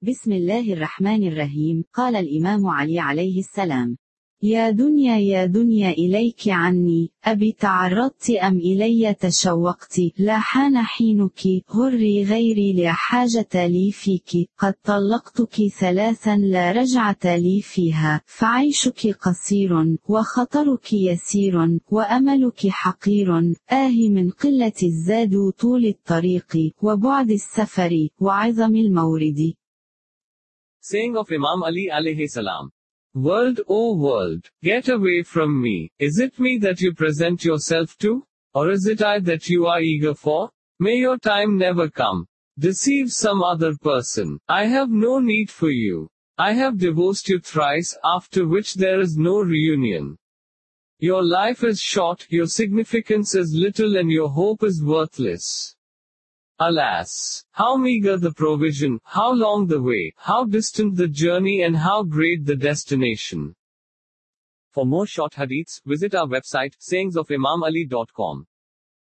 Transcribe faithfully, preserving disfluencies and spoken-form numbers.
بسم الله الرحمن الرحيم. قال الإمام علي عليه السلام: يا دنيا يا دنيا إليك عني، أبي تعرضت أم إلي تشوقت، لا حان حينك، غري غيري لا حاجة لي فيك، قد طلقتك ثلاثا لا رجعة لي فيها، فعيشك قصير، وخطرك يسير، وأملك حقير، آه من قلة الزاد طول الطريق، وبعد السفر، وعظم المورد. Saying of Imam Ali alayhi salam. World, O world, get away from me. Is it me that you present yourself to? Or is it I that you are eager for? May your time never come. Deceive some other person. I have no need for you. I have divorced you thrice, after which there is no reunion. Your life is short, your significance is little, and your hope is worthless. Alas, how meager the provision, how long the way, how distant the journey, and how great the destination. For more short hadiths, visit our website sayings of imam ali dot com.